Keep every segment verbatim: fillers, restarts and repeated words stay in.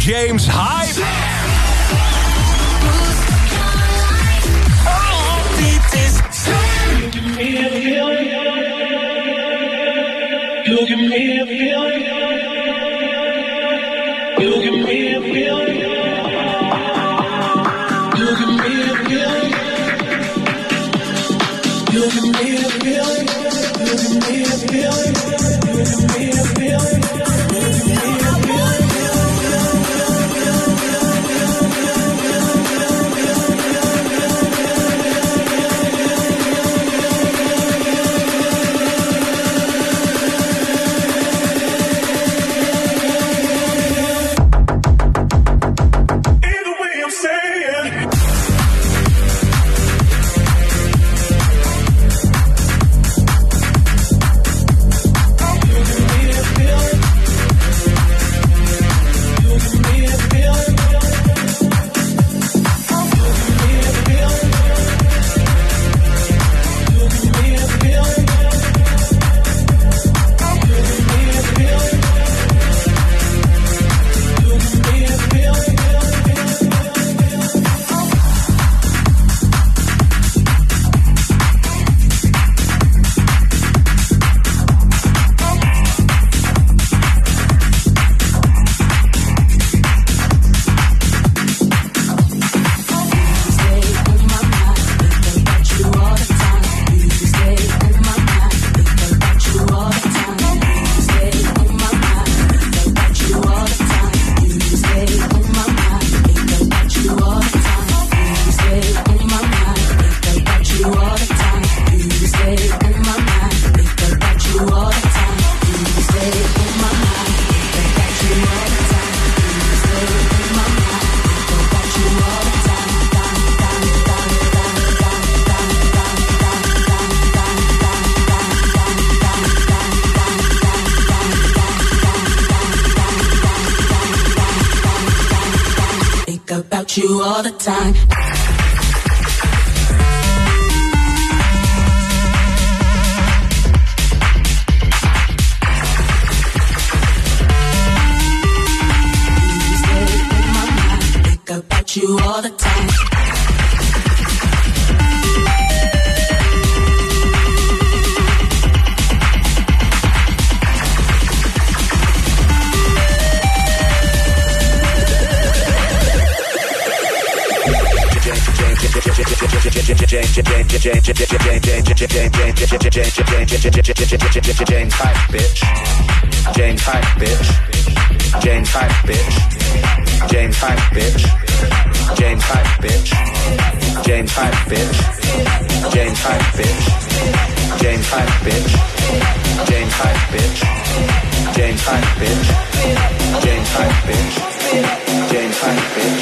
James Hype. You give me a feeling. You give me a feeling. You give me a feeling. You give me a feeling. You give me a feeling. You give me a feeling. You all the time. You stay in my mind, think about you all the time. James Hype, bitch. James Hype, bitch. James Hype, bitch. James Hype, bitch. James Hype, bitch. James Hype, bitch. James Hype, bitch. James Hype, bitch. James Hype, bitch. James Hype, bitch. James Hype, bitch. James Hype, bitch.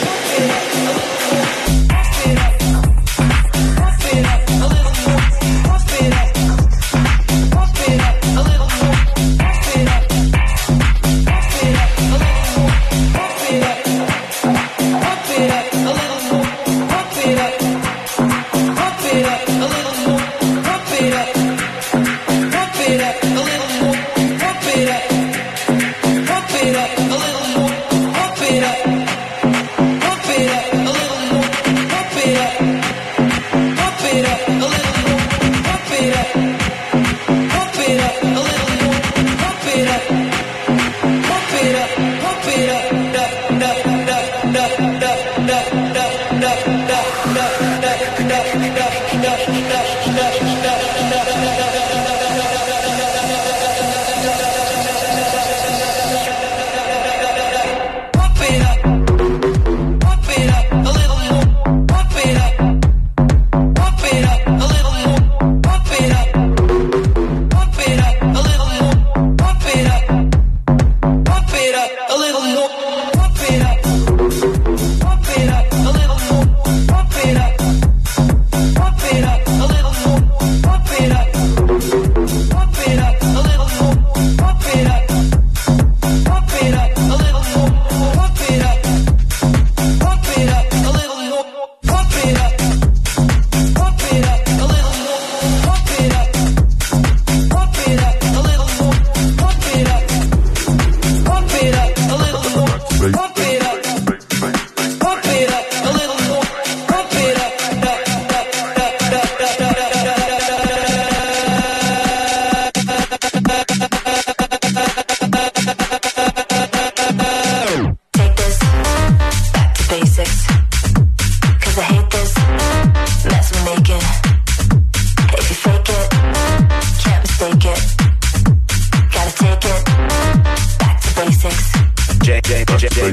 Pump it up.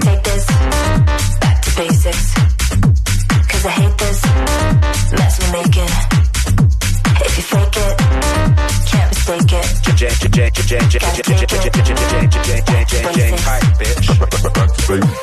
Take this back to basics. Cause I hate this mess we're making. If you fake it, can't mistake it. Gotta take it back to basics. Back to basics.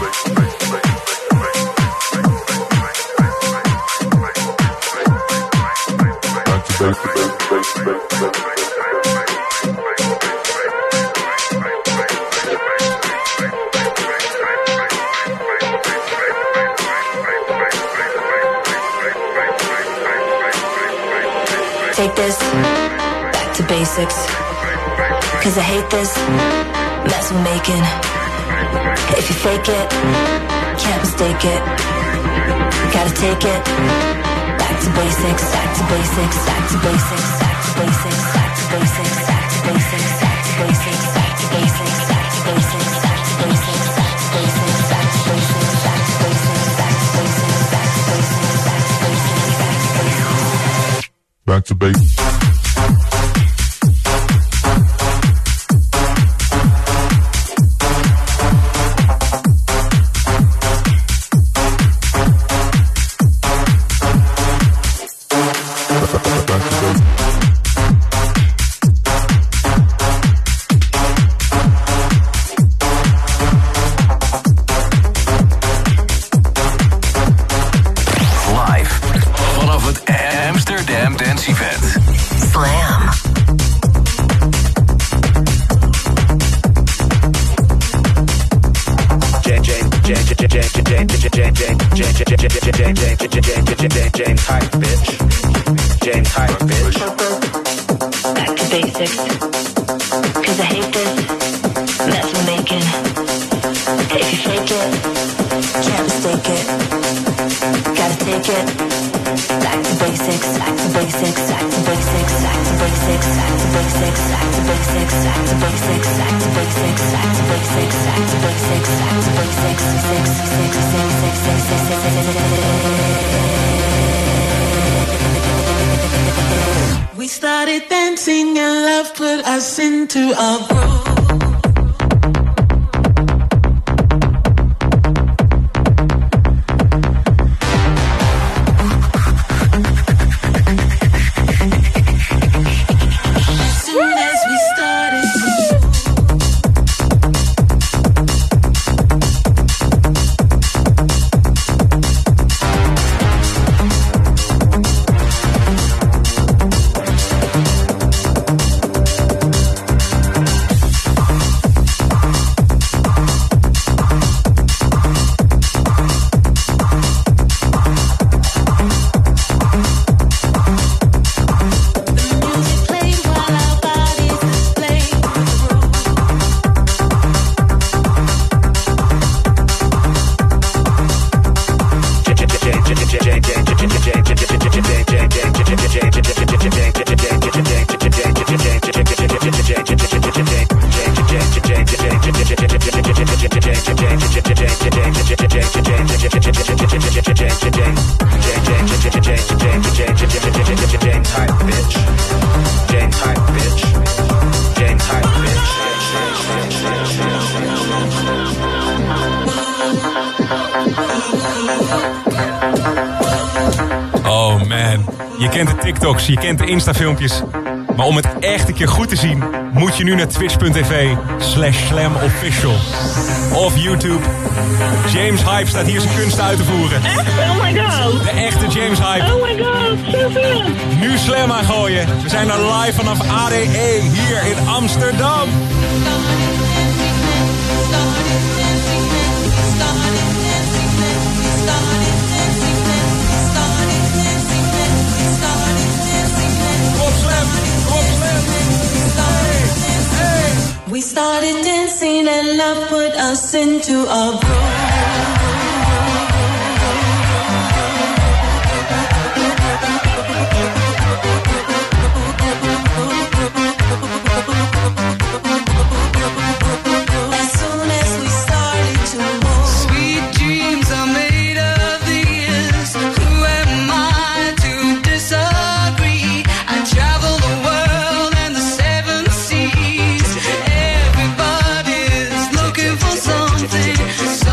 Take this back to basics. Cause I hate this mess we're making. If you fake it, can't mistake it. Gotta take it back to basics, back to basics, back to basics, back to basics, back to basics, back to basics, back to basics, back to basics, back to basics, back to basics, back to basics, back to basics, back to basics, back to basics, back to basics, back to basics, back to basics. Back to basics. We started dancing and love put us into a groove. Je kent de Insta-filmpjes. Maar om het echt een keer goed te zien, moet je nu naar twitch.tv slash slamofficial. Of YouTube. James Hype staat hier zijn kunst uit te voeren. Echt? Oh my god. De echte James Hype. Oh my god, zoveel. Nu Slam aangooien. We zijn er live vanaf A D E hier in Amsterdam. We started dancing and love put us into a groove. As soon as we started to move, sweet dreams are made of these. Who am I to disagree? I travel the world and the seven seas. Everybody's looking for something.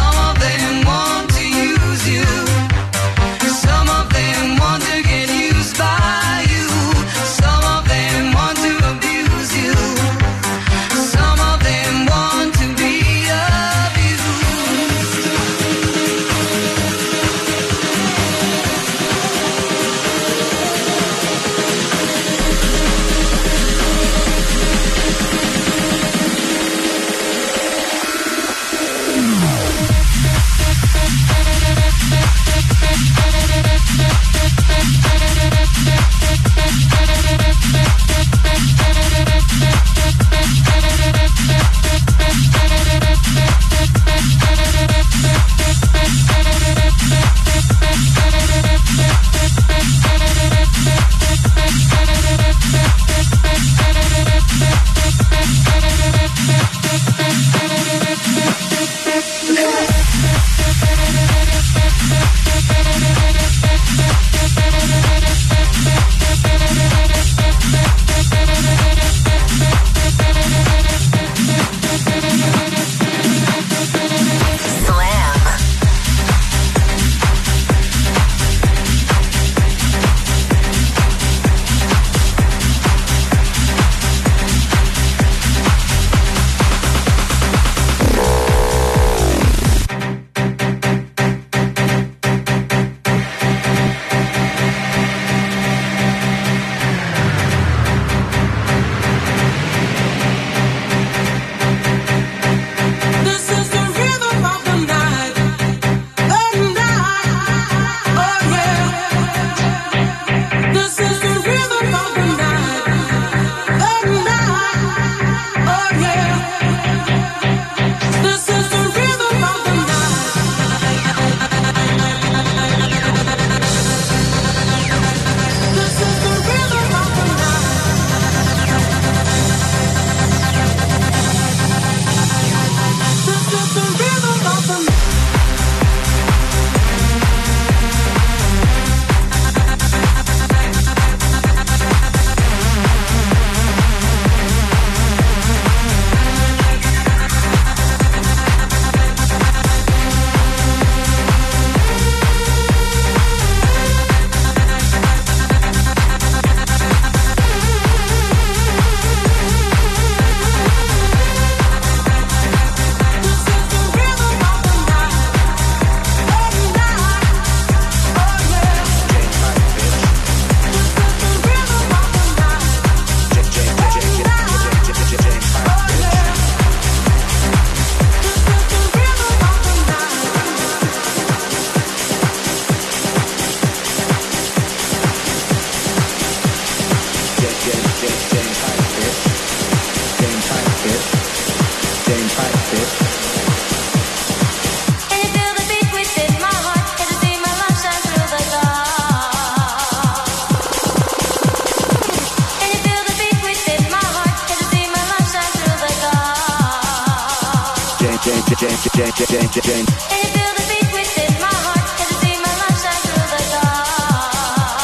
James, James, James. Can you feel the beat within my heart? Can you see my love shine through the dark?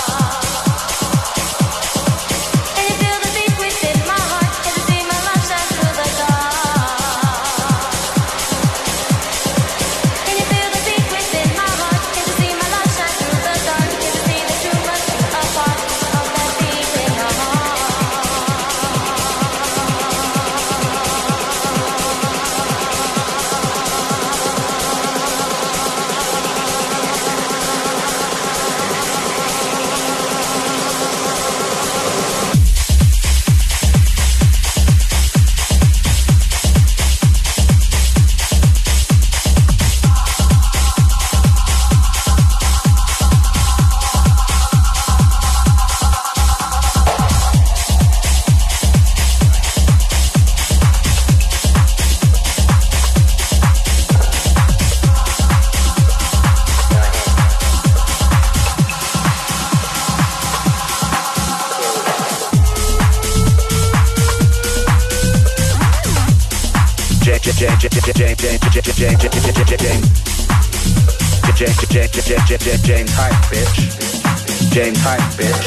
Can you feel the beat within my heart? Can you see my love shine through the dark? Can you feel the beat within my heart? Can you see my love shine through the dark? Can you see that you must be a part of that beat in your heart? James, James, James, James, James, James, James, James, hype, bitch. James, hype, bitch.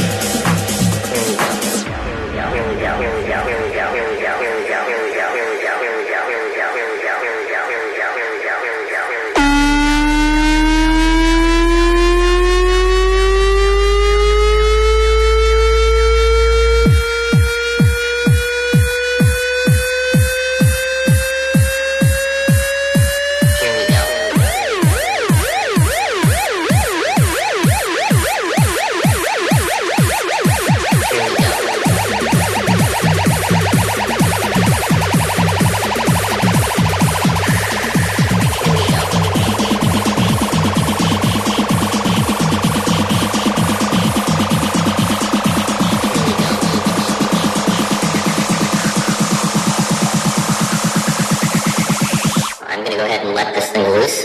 I'm gonna go ahead and let this thing loose.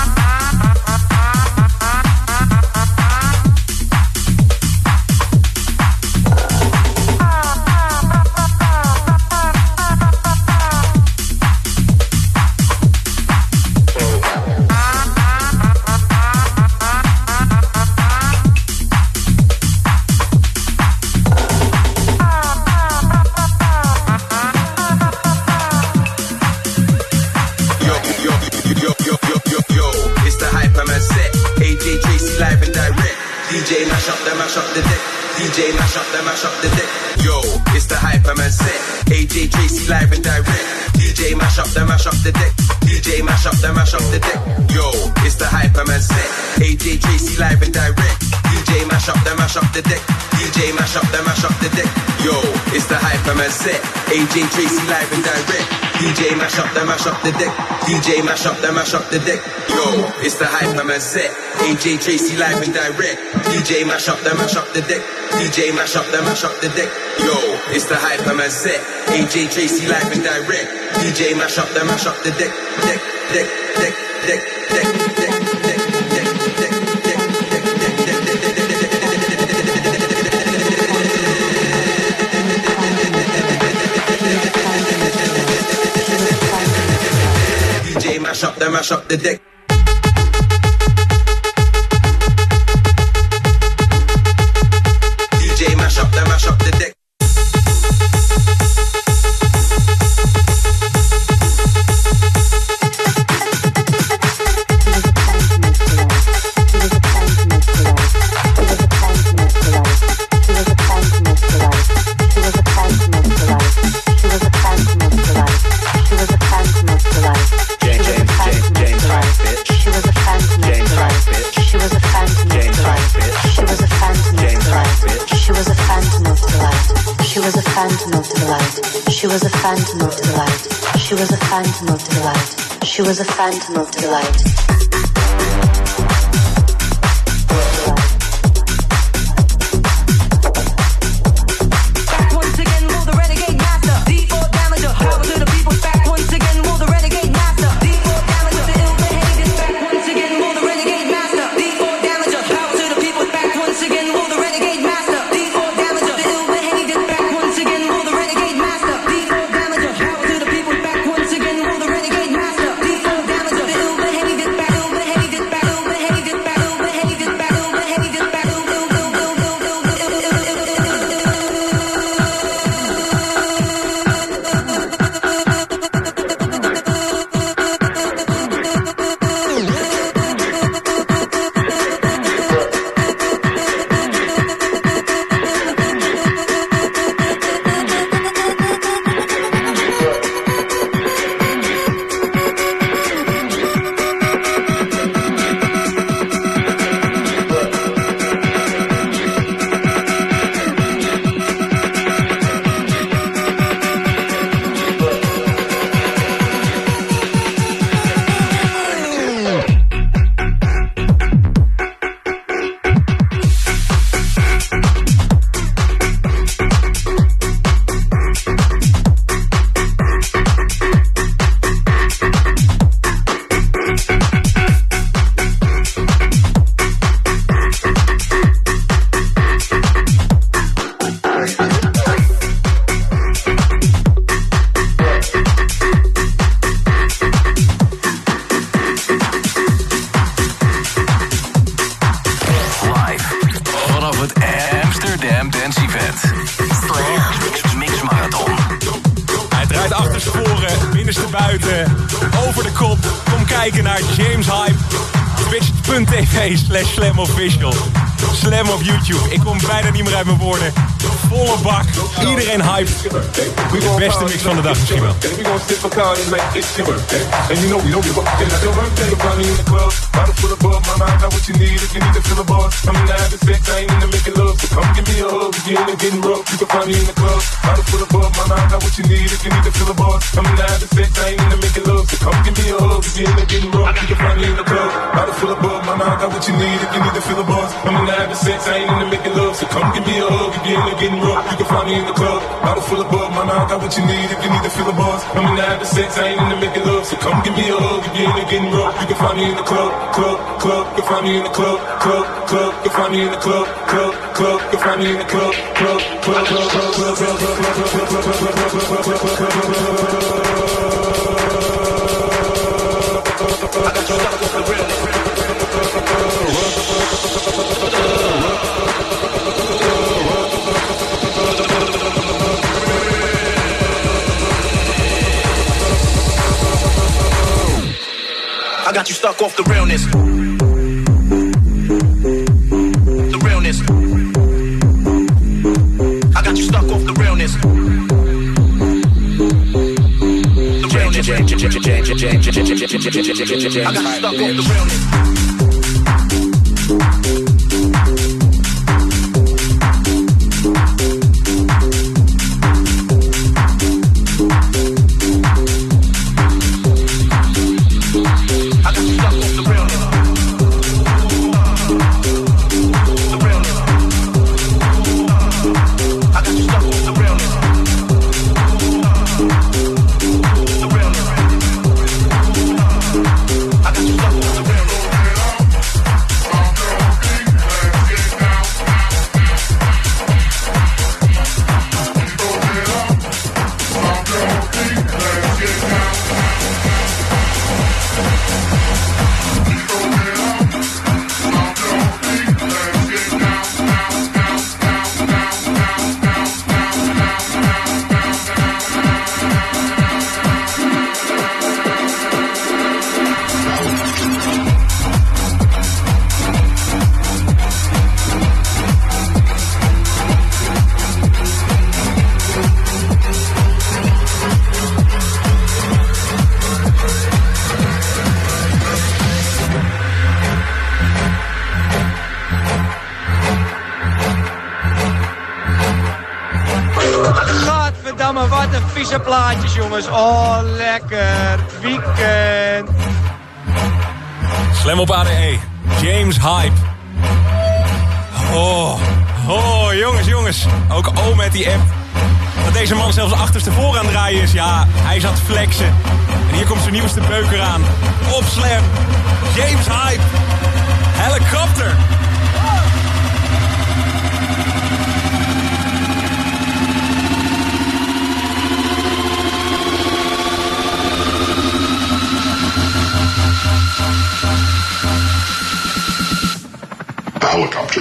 D J mash up the mash up the deck. D J mash up the mash up the deck. Yo, it's the Hyperman set. A J Tracy live and direct. D J mash up the mash up the deck. D J mash up the mash up the deck. Yo, it's the Hyperman set. A J Tracy live and direct. D J mash up the mash up the deck. D J mash up the mash up the deck. Yo, it's the Hyperman set. A J Tracy live and direct. D J mash up the mash up the deck. D J mash up the mash up the deck. Yo, it's the Hyperman set. A J Tracy live and direct. D J mash up the mash up the deck. D J mash up the mash up the deck. Yo, it's the Hyperman set. A J Tracy live and direct. D J mash up the mash up the deck. Deck, deck, deck, deck, deck, deck, deck, deck, deck, deck, deck, D J mash up the mash up the deck. D J mash up the mash up the deck. She was a phantom of delight. She was a phantom of delight. She was a phantom of delight. Damage. uh, over de kop. Kom kijken naar James Hype. Twitch.tv slash Slam Official. Slam op YouTube. Ik kom bijna niet meer uit mijn woorden. Volle bak. Iedereen hype. De beste mix van de dag misschien wel. Sex, I ain't into making love, so come give me a hug if you're into getting rough. You can find me in the club, bottle full of bug. My mind got what you need if you need to feel the buzz. I'm into having sex, I ain't into making love, so come give me a hug if you're into getting rough. You can find me in the club, club, club. You can find me in the club, club, club. You can find me in the club, club, club. You can find me in the club, club, club, club, club, club, club, I got you stuck on the real. I got you stuck off the realness. The realness. I got you stuck off the realness. The realness. I got you stuck off the realness. Plaatjes jongens, oh lekker, weekend. Slam op A D E, James Hype. Oh, oh jongens, jongens. Ook O met die app. Dat deze man zelfs achterstevoren aan het draaien is, ja, hij is aan het flexen. En hier komt zijn nieuwste beuker aan. Op Slam, James Hype. Helicopter. Helicopter.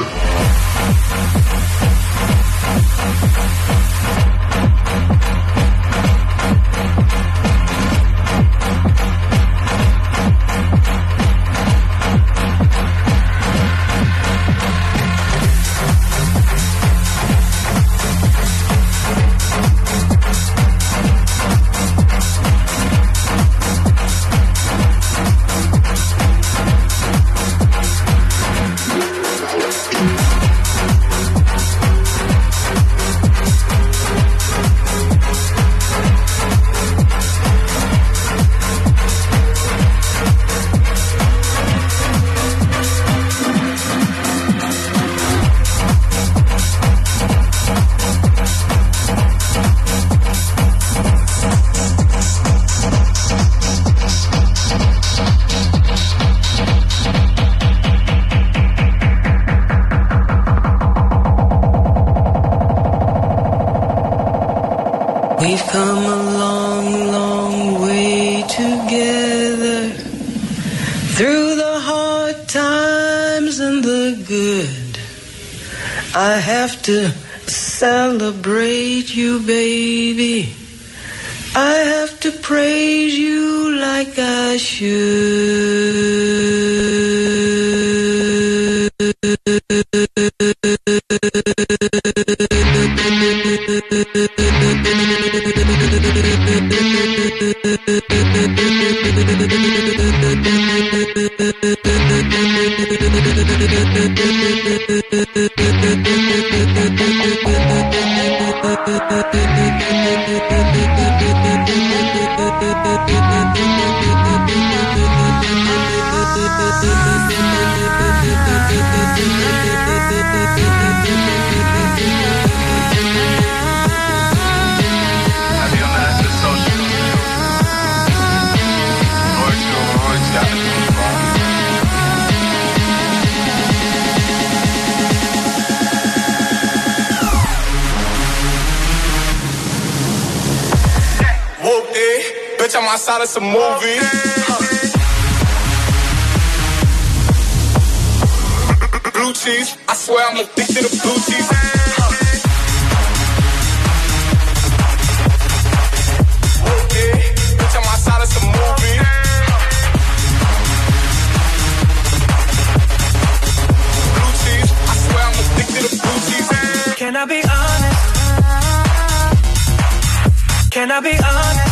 We've come a long, long way together, through the hard times and the good. I have to celebrate you, baby, I have to praise you like I should. Bitch, I'm outside of some movie. Blue cheese, I swear I'm addicted to blue cheese. Okay, bitch, I'm outside of some movie. Blue cheese, I swear I'm addicted to blue cheese. Can I be honest? Can I be honest?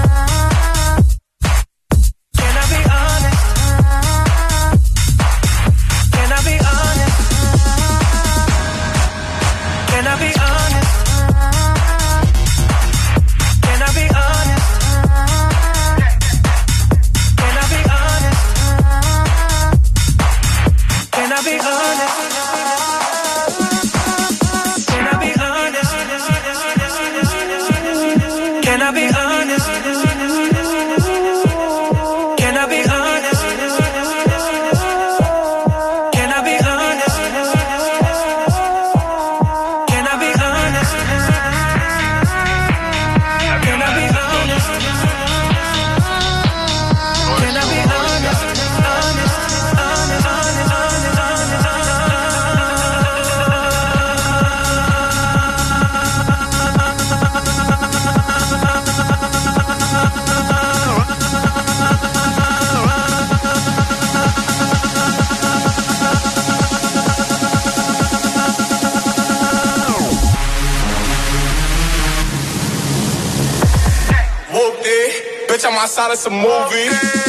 I'm outside of some movie.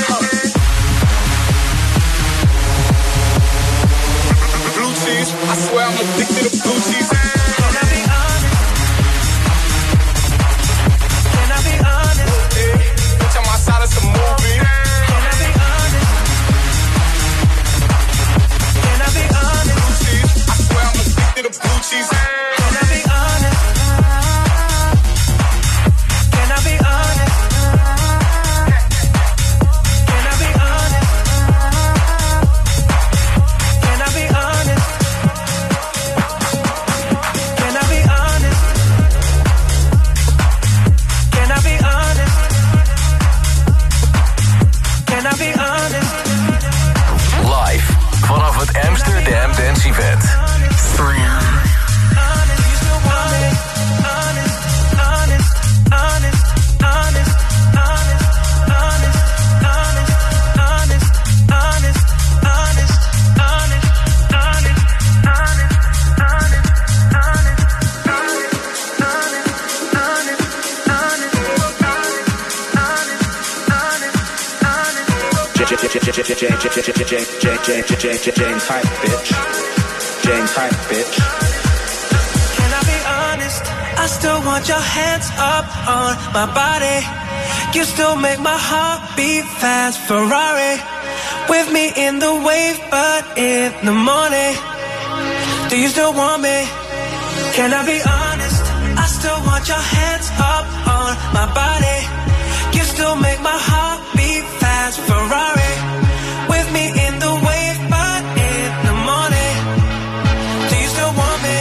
Blue cheese, I swear I'm addicted to blue cheese. Can I be honest? Can I be honest? Yeah, bitch, I'm outside of some movie. Can I be honest? Can I be honest? Blue cheese, I swear I'm addicted to blue cheese. Can I be honest? Can I be honest? Vanaf het Amsterdam Dance Event. Slam. James Hype, bitch. James Hype, bitch. Can I be honest? I still want your hands up on my body. You still make my heart beat fast. Ferrari with me in the wave, but in the morning. Do you still want me? Can I be honest? I still want your hands up on my body. You still make my heart beat fast. Ferrari with me in the wave, but in the morning. Do you still want me?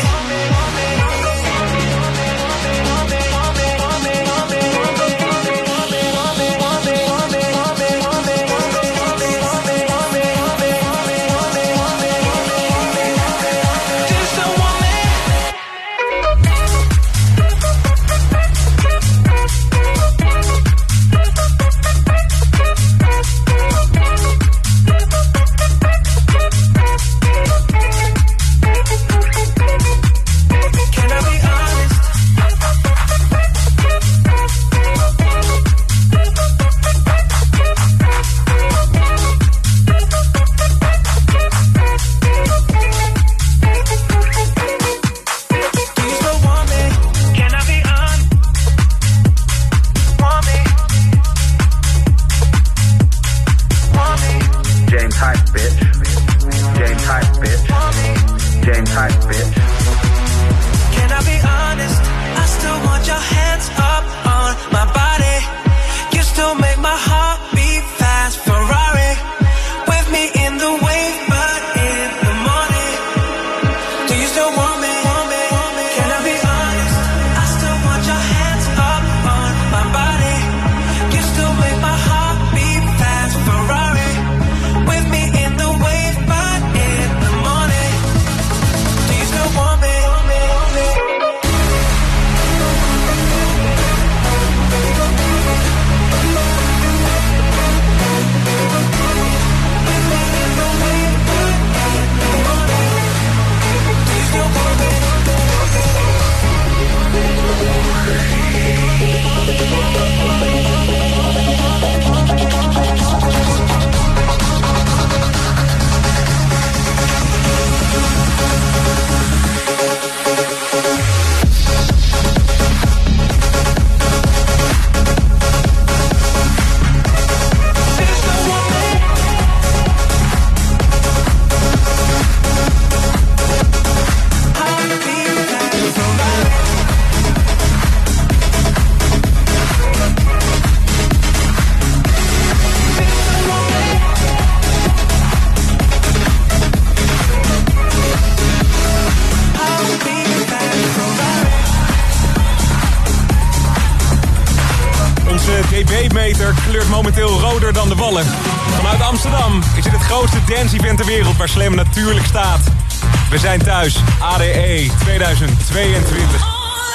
meter kleurt momenteel roder dan de wallen. Vanuit Amsterdam is dit het grootste dance-event ter wereld waar Slam natuurlijk staat. We zijn thuis, A D E tweeduizend tweeëntwintig.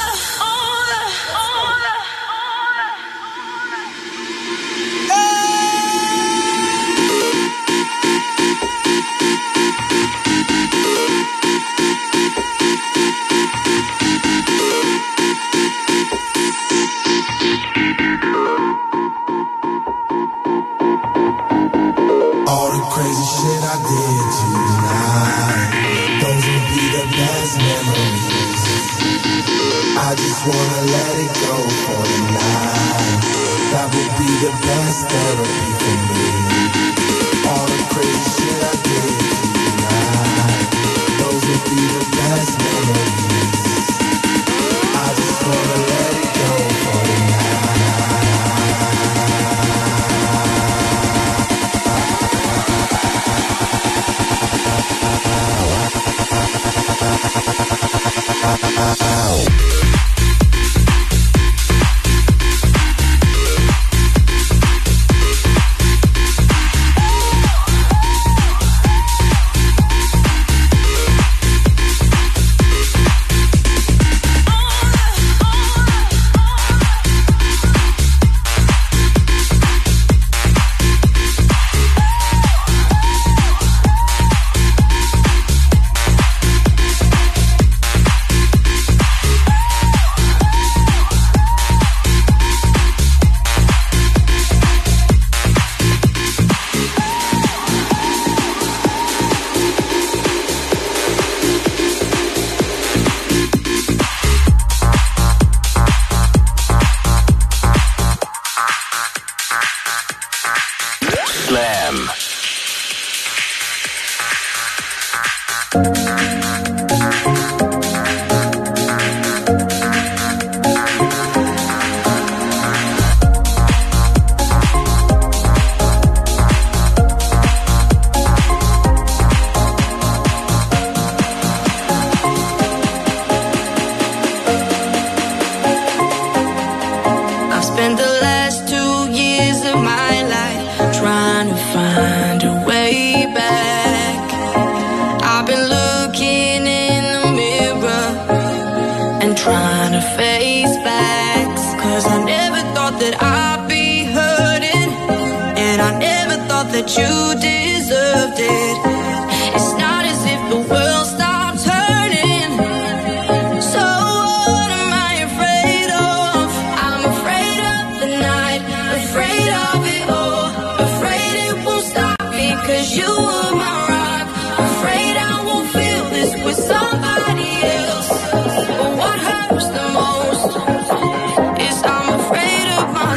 All the crazy shit I did tonight, those will be the best memories. I just wanna let it go for the night. That would be the best therapy for me. All the crazy shit I did tonight, those will be the best memories. I just wanna let it go for the night.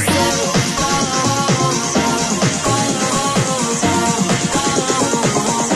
Myself.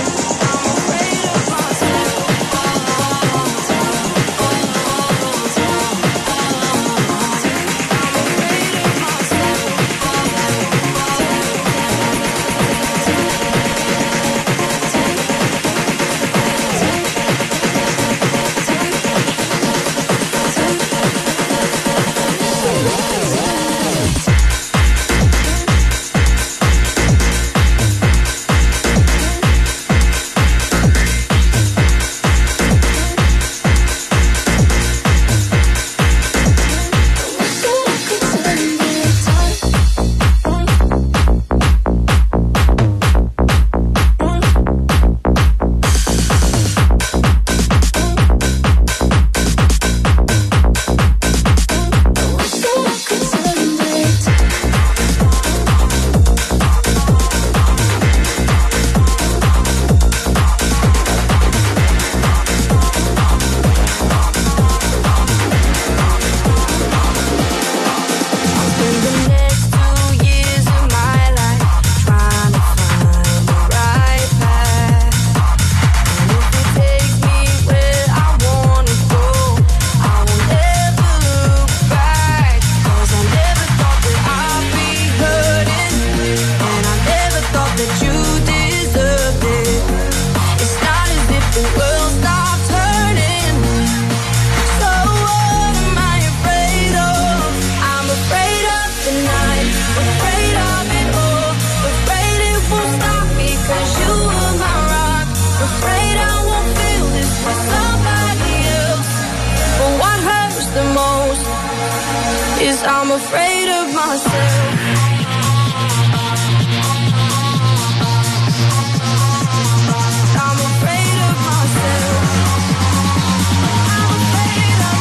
afraid of myself. I'm afraid of myself. I'm afraid of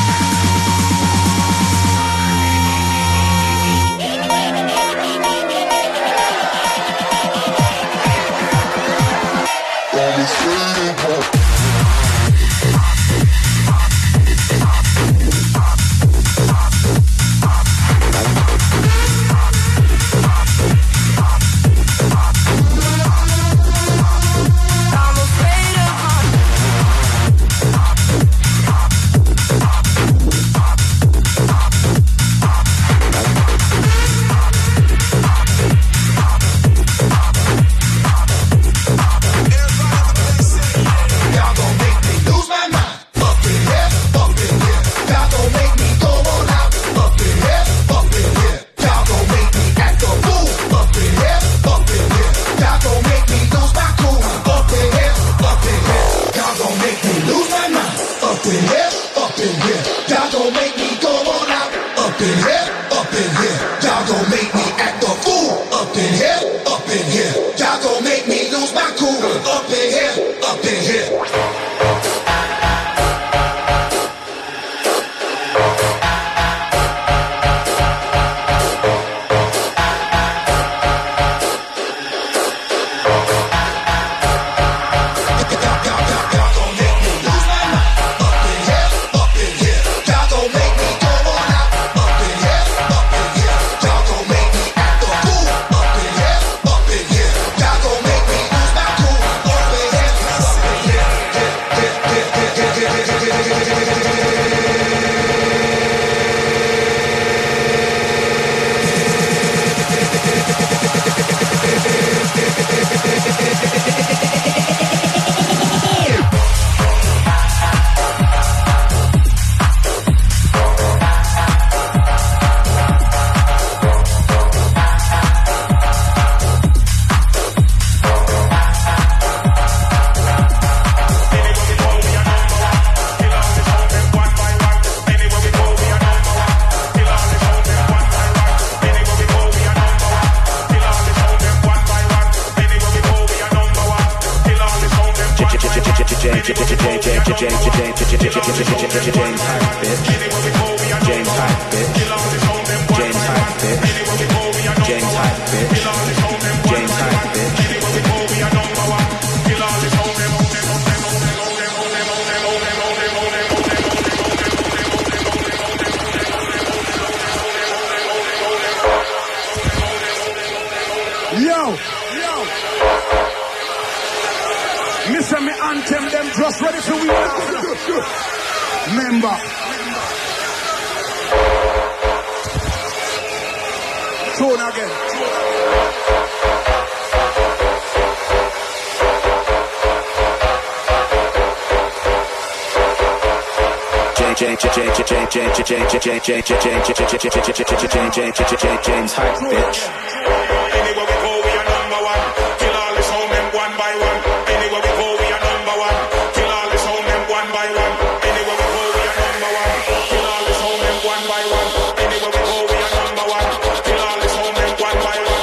James Hype, bitch. Anywhere we go, we are number one. Kill all this home them one by one. Anywhere we go, we are number one. Kill all this home them one by one. Anywhere we go, we are number one. Kill all this home them one by one. Anywhere we go, we are number one. Kill all this home them one by one.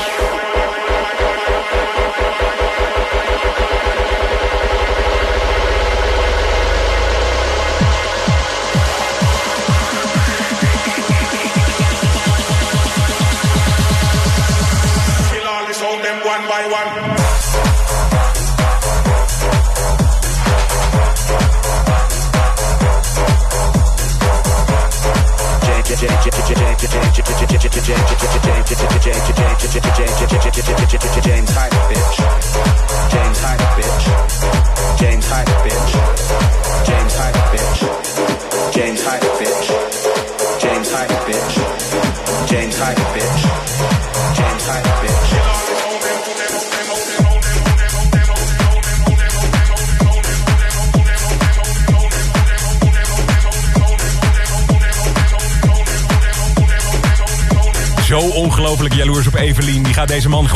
One by one. James Hype, bitch. James Hype, bitch. James Hype, bitch. James Hype, bitch. James Hype, bitch. James Hype, bitch. James Hype, bitch. James Hype, bitch. Zo ongelooflijk jaloers op Evelien. Die gaat deze man